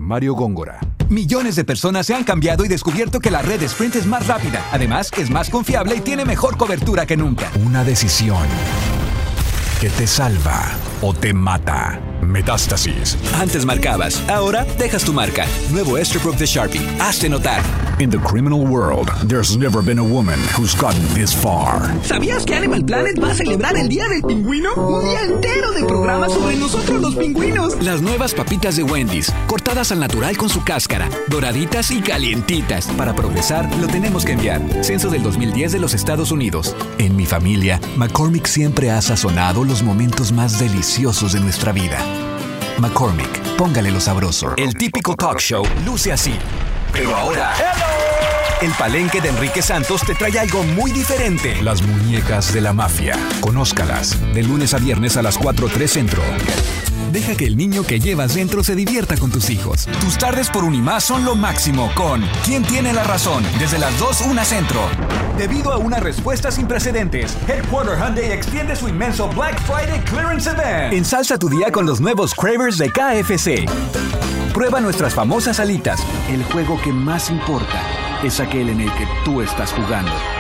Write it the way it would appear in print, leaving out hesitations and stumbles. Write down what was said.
Mario Góngora. Millones de personas se han cambiado y descubierto que la red Sprint es más rápida. Además, es más confiable y tiene mejor cobertura que nunca. Una decisión que te salva o te mata. Metástasis. Antes marcabas, ahora dejas tu marca. Nuevo Esterbrook de Sharpie. Hazte notar. In the criminal world, there's never been a woman who's gotten this far. ¿Sabías que Animal Planet va a celebrar el Día del Pingüino? Un día entero de programas sobre nosotros los pingüinos. Las nuevas papitas de Wendy's, cortadas al natural con su cáscara, doraditas y calientitas. Para progresar, lo tenemos que enviar. Censo del 2010 de los Estados Unidos. En mi familia, McCormick siempre ha sazonado los momentos más deliciosos de nuestra vida. McCormick, póngale lo sabroso. El típico talk show luce así. Pero ahora, el Palenque de Enrique Santos te trae algo muy diferente. Las muñecas de la mafia. Conózcalas. De lunes a viernes a las 4:03 Centro. Deja que el niño que llevas dentro se divierta con tus hijos. Tus tardes por Unimás son lo máximo con ¿Quién tiene la razón? Desde las 2:01 Centro. Debido a una respuesta sin precedentes, Headquarter Hyundai extiende su inmenso Black Friday Clearance Event. Ensalza tu día con los nuevos Cravers de KFC. Prueba nuestras famosas alitas. El juego que más importa es aquel en el que tú estás jugando.